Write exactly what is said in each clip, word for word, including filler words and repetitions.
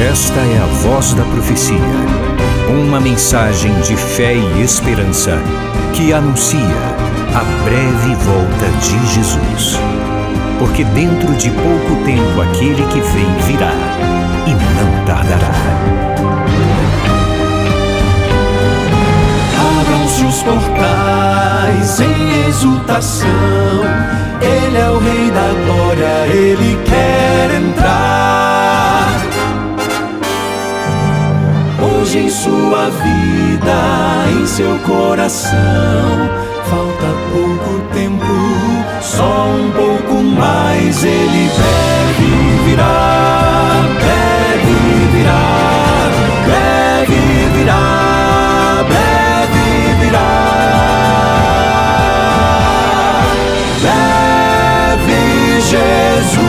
Esta é a Voz da Profecia, uma mensagem de fé e esperança que anuncia a breve volta de Jesus. Porque dentro de pouco tempo aquele que vem virá e não tardará. Abram-se os portais em exultação, Ele é o Rei da Glória, Ele quer entrar. Hoje em sua vida, em seu coração, falta pouco tempo, só um pouco mais. Ele deve virar, deve virar, deve virar, deve virar. Deve Jesus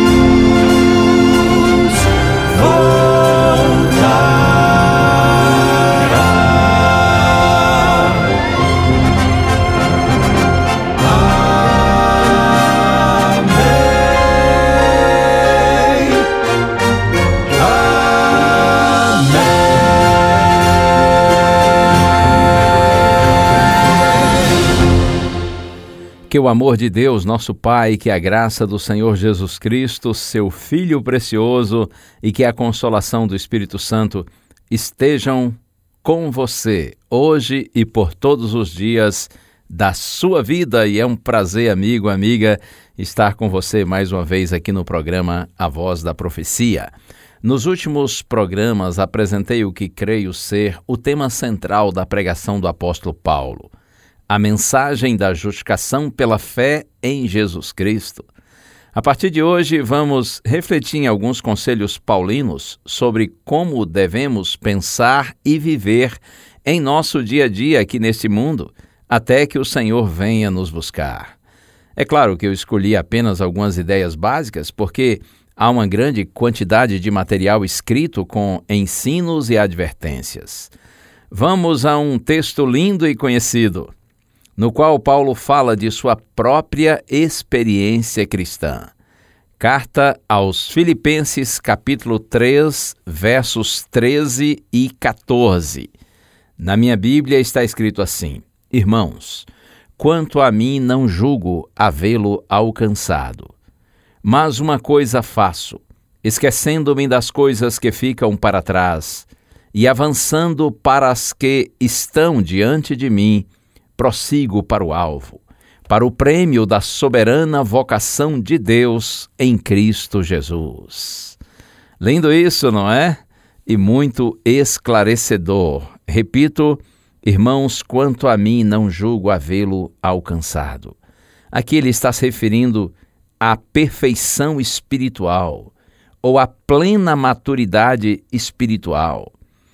voltar. Que o amor de Deus, nosso Pai, que a graça do Senhor Jesus Cristo, seu Filho precioso, e que a consolação do Espírito Santo estejam com você, hoje e por todos os dias da sua vida. E é um prazer, amigo, amiga, estar com você mais uma vez aqui no programa A Voz da Profecia. Nos últimos programas apresentei o que creio ser o tema central da pregação do apóstolo Paulo: a mensagem da justificação pela fé em Jesus Cristo. A partir de hoje, vamos refletir em alguns conselhos paulinos sobre como devemos pensar e viver em nosso dia a dia aqui neste mundo, até que o Senhor venha nos buscar. É claro que eu escolhi apenas algumas ideias básicas, porque há uma grande quantidade de material escrito com ensinos e advertências. Vamos a um texto lindo e conhecido, no qual Paulo fala de sua própria experiência cristã. Carta aos Filipenses, capítulo três, versos treze e quatorze. Na minha Bíblia está escrito assim: Irmãos, quanto a mim não julgo havê-lo alcançado. Mas uma coisa faço, esquecendo-me das coisas que ficam para trás e avançando para as que estão diante de mim, prossigo para o alvo, para o prêmio da soberana vocação de Deus em Cristo Jesus. Lindo isso, não é? E muito esclarecedor. Repito, irmãos, quanto a mim não julgo havê-lo alcançado. Aqui ele está se referindo à perfeição espiritual, ou à plena maturidade espiritual.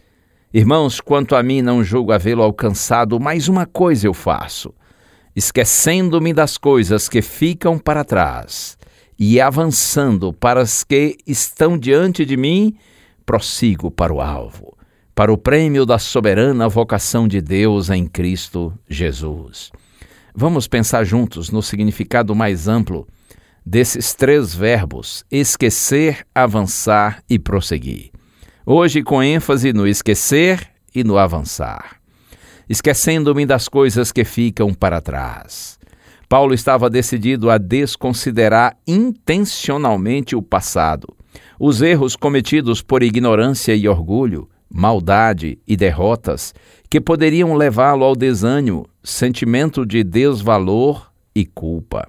Irmãos, quanto a mim não julgo havê-lo alcançado, mas uma coisa eu faço, esquecendo-me das coisas que ficam para trás e avançando para as que estão diante de mim, prossigo para o alvo, para o prêmio da soberana vocação de Deus em Cristo Jesus. Vamos pensar juntos no significado mais amplo desses três verbos: esquecer, avançar e prosseguir. Hoje, com ênfase no esquecer e no avançar. Esquecendo-me das coisas que ficam para trás. Paulo estava decidido a desconsiderar intencionalmente o passado, os erros cometidos por ignorância e orgulho, maldade e derrotas, que poderiam levá-lo ao desânimo, sentimento de desvalor e culpa.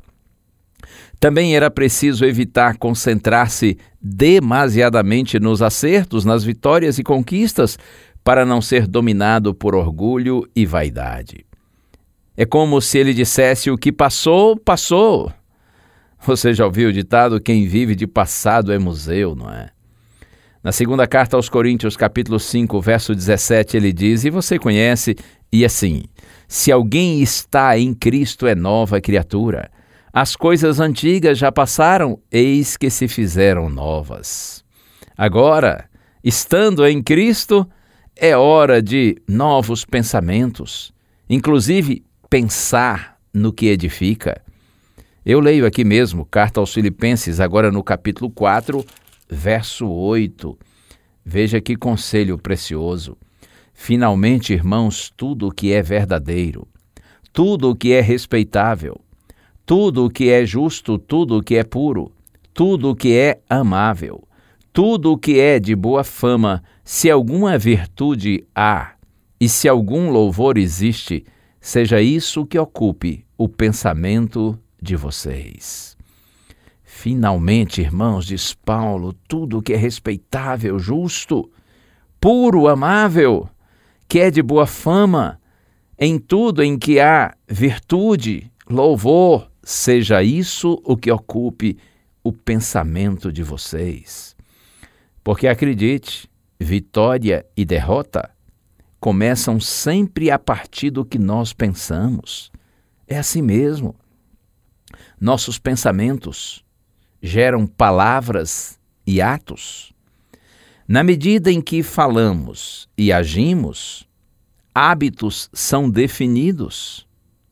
Também era preciso evitar concentrar-se demasiadamente nos acertos, nas vitórias e conquistas, para não ser dominado por orgulho e vaidade. É como se ele dissesse: o que passou, passou. Você já ouviu o ditado: quem vive de passado é museu, não é? Na segunda carta aos Coríntios, capítulo cinco, verso dezessete, ele diz, e você conhece, e assim: se alguém está em Cristo é nova criatura. As coisas antigas já passaram, eis que se fizeram novas. Agora, estando em Cristo, é hora de novos pensamentos, inclusive pensar no que edifica. Eu leio aqui mesmo, Carta aos Filipenses, agora no capítulo quatro, verso oito. Veja que conselho precioso. Finalmente, irmãos, tudo o que é verdadeiro, tudo o que é respeitável, tudo o que é justo, tudo o que é puro, tudo o que é amável, tudo o que é de boa fama, se alguma virtude há e se algum louvor existe, seja isso que ocupe o pensamento de vocês. Finalmente, irmãos, diz Paulo, tudo o que é respeitável, justo, puro, amável, que é de boa fama, em tudo em que há virtude, louvor, seja isso o que ocupe o pensamento de vocês. Porque acredite, vitória e derrota começam sempre a partir do que nós pensamos. É assim mesmo. Nossos pensamentos geram palavras e atos. Na medida em que falamos e agimos, hábitos são definidos.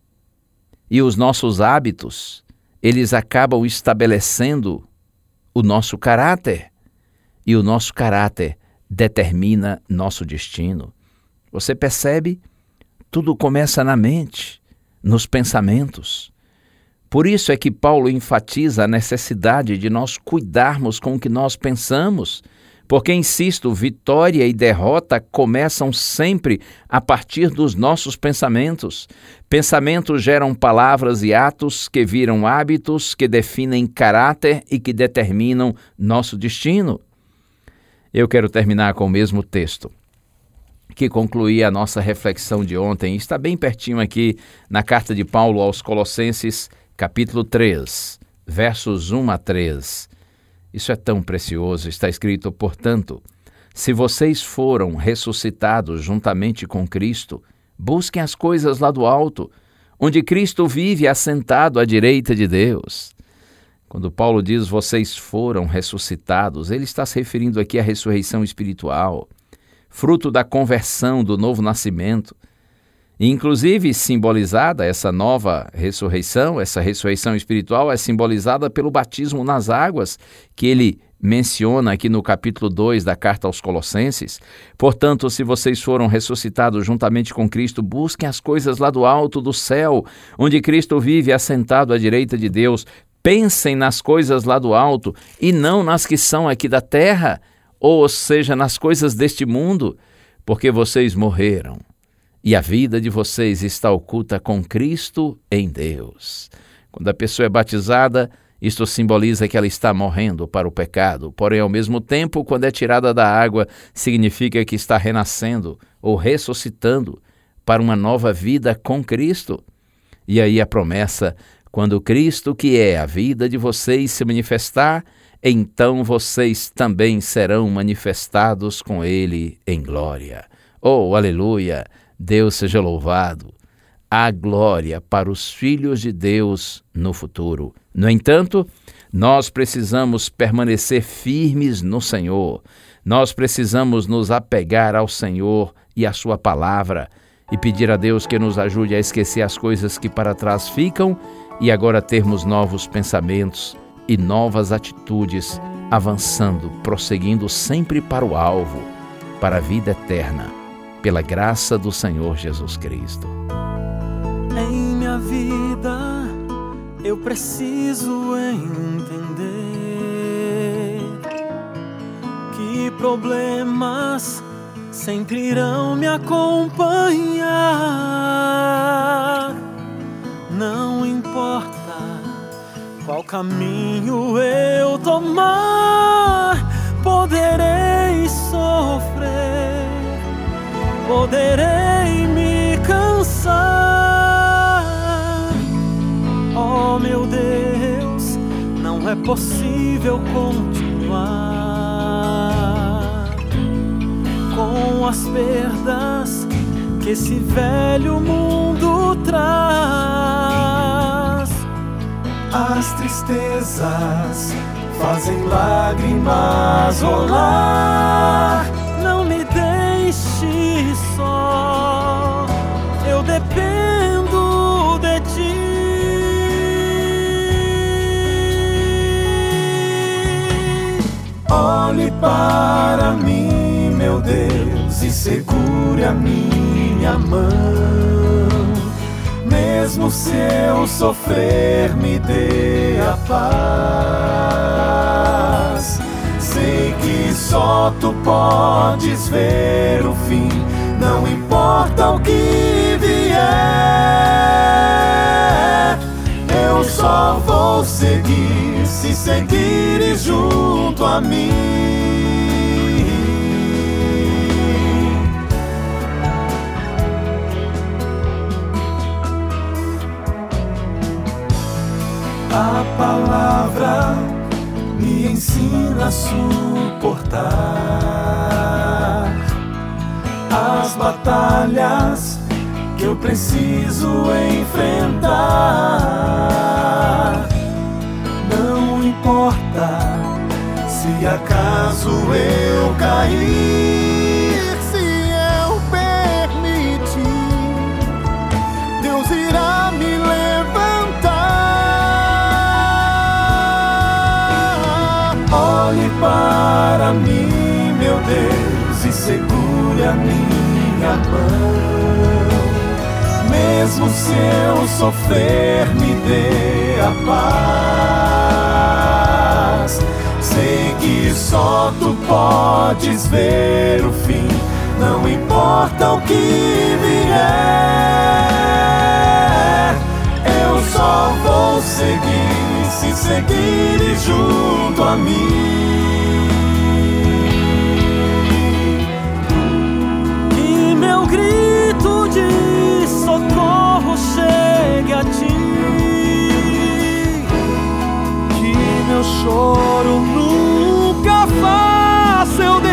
E os nossos hábitos, eles acabam estabelecendo o nosso caráter. E o nosso caráter determina nosso destino. Você percebe? Tudo começa na mente, nos pensamentos. Por isso é que Paulo enfatiza a necessidade de nós cuidarmos com o que nós pensamos, porque, insisto, vitória e derrota começam sempre a partir dos nossos pensamentos. Pensamentos geram palavras e atos que viram hábitos, que definem caráter e que determinam nosso destino. Eu quero terminar com o mesmo texto que concluía a nossa reflexão de ontem. Está bem pertinho aqui na carta de Paulo aos Colossenses, capítulo três, versos um a três. Isso é tão precioso. Está escrito, portanto, se vocês foram ressuscitados juntamente com Cristo, busquem as coisas lá do alto, onde Cristo vive assentado à direita de Deus. Quando Paulo diz vocês foram ressuscitados, ele está se referindo aqui à ressurreição espiritual, fruto da conversão, do novo nascimento. E, inclusive, simbolizada essa nova ressurreição, essa ressurreição espiritual é simbolizada pelo batismo nas águas, que ele menciona aqui no capítulo dois da carta aos Colossenses. Portanto, se vocês foram ressuscitados juntamente com Cristo, busquem as coisas lá do alto do céu, onde Cristo vive assentado à direita de Deus. Pensem nas coisas lá do alto e não nas que são aqui da terra, ou seja, nas coisas deste mundo, porque vocês morreram e a vida de vocês está oculta com Cristo em Deus. Quando a pessoa é batizada, isto simboliza que ela está morrendo para o pecado, porém, ao mesmo tempo, quando é tirada da água, significa que está renascendo ou ressuscitando para uma nova vida com Cristo. E aí a promessa, quando Cristo, que é a vida de vocês, se manifestar, então vocês também serão manifestados com Ele em glória. Oh, aleluia! Deus seja louvado. Há glória para os filhos de Deus no futuro. No entanto, nós precisamos permanecer firmes no Senhor. Nós precisamos nos apegar ao Senhor e à Sua palavra e pedir a Deus que nos ajude a esquecer as coisas que para trás ficam e agora termos novos pensamentos e novas atitudes, avançando, prosseguindo sempre para o alvo, para a vida eterna, pela graça do Senhor Jesus Cristo. Em minha vida eu preciso entender que problemas sempre irão me acompanhar. Não importa qual caminho eu tomar, poderei sofrer, poderei me cansar. Oh meu Deus, não é possível continuar com as perdas que esse velho mundo traz. As tristezas fazem lágrimas rolar. Não me deixe só, eu dependo de ti. Olhe para mim, Deus, e segure a minha mão. Mesmo se eu sofrer, me dê a paz. Sei que só tu podes ver o fim, não importa o que vier. Eu só vou seguir se seguires junto a mim. A palavra me ensina a suportar as batalhas que eu preciso enfrentar. Não importa se acaso eu cair, se eu permitir, Deus irá me levantar. Olhe para mim, meu Deus, e segure a minha mão. Mesmo se eu sofrer, me dê a paz. Sei que só tu podes ver o fim, não importa o que vier. Eu só vou seguir se seguires junto a mim. Que meu grito de socorro chegue a ti, que meu choro nunca faça eu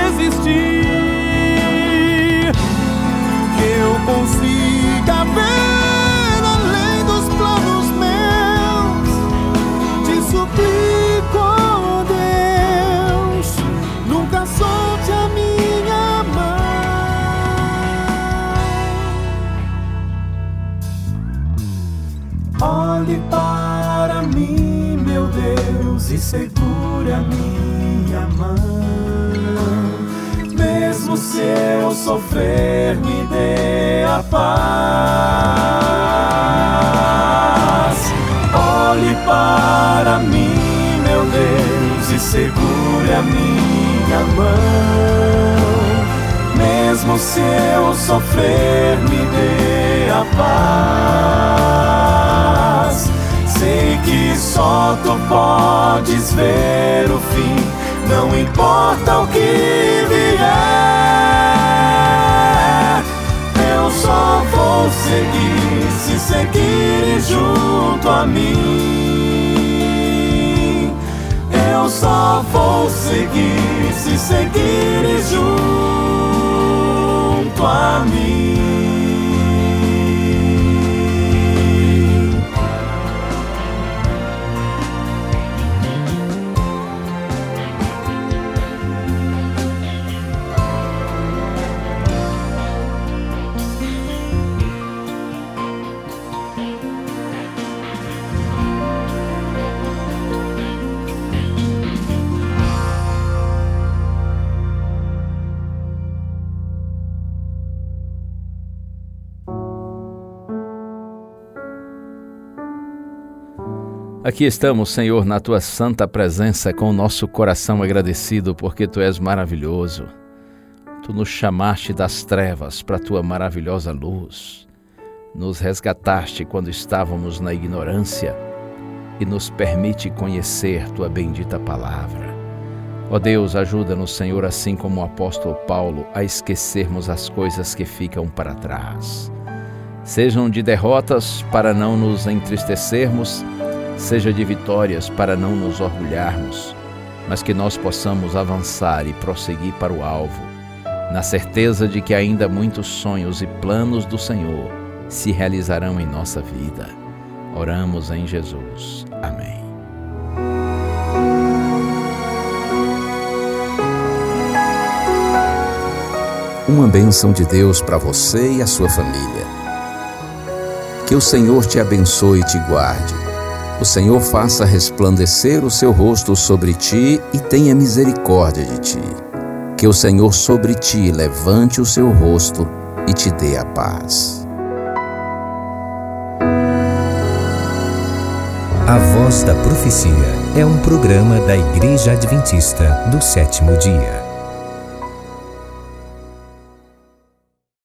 desistir, que eu consiga ver além dos planos meus. Te suplico, oh Deus, nunca solte a minha mão. Olhe para mim, meu Deus, e segure a minha mão. Mesmo se eu sofrer, me dê a paz. Olhe para mim, meu Deus, e segure a minha mão. Mesmo se eu sofrer, me dê a paz. Sei que só tu podes ver o fim, não importa o que vier. Eu só vou seguir se seguires junto a mim. Eu só vou seguir se seguires junto a mim. Aqui estamos, Senhor, na Tua santa presença, com o nosso coração agradecido, porque Tu és maravilhoso. Tu nos chamaste das trevas para a Tua maravilhosa luz. Nos resgataste quando estávamos na ignorância e nos permite conhecer Tua bendita palavra. Ó Deus, ajuda-nos, Senhor, assim como o apóstolo Paulo, a esquecermos as coisas que ficam para trás. Sejam de derrotas para não nos entristecermos, seja de vitórias para não nos orgulharmos, mas que nós possamos avançar e prosseguir para o alvo, na certeza de que ainda muitos sonhos e planos do Senhor se realizarão em nossa vida. Oramos em Jesus. Amém. Uma bênção de Deus para você e a sua família. Que o Senhor te abençoe e te guarde. O Senhor faça resplandecer o seu rosto sobre ti e tenha misericórdia de ti. Que o Senhor sobre ti levante o seu rosto e te dê a paz. A Voz da Profecia é um programa da Igreja Adventista do Sétimo Dia.